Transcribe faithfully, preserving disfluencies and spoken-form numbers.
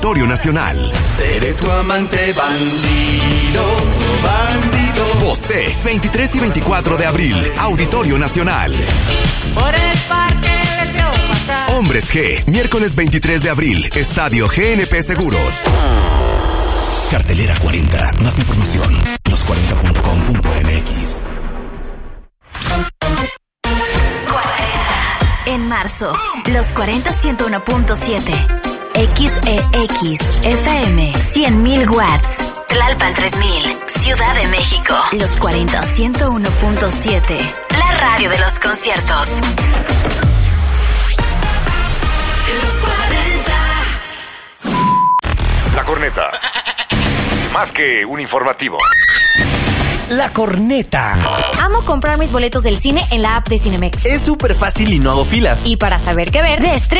Auditorio Nacional. Seré tu amante bandido, bandido. Bosé, veintitrés y veinticuatro de abril, Auditorio Nacional. Por el parque les dio pasar. Hombres G, miércoles veintitrés de abril, Estadio G N P Seguros. Cartelera cuarenta, más información, los cuarenta punto com punto m x. En marzo, los cuarenta ciento uno punto siete. X E X F M cien mil watts. Tlalpan tres mil. Ciudad de México. Los cuarenta ciento uno punto siete. La radio de los conciertos. Los cuarenta. La Corneta. Más que un informativo. La Corneta. Amo comprar mis boletos del cine en la app de Cinemex. Es súper fácil y no hago filas. Y para saber qué ver, de estreno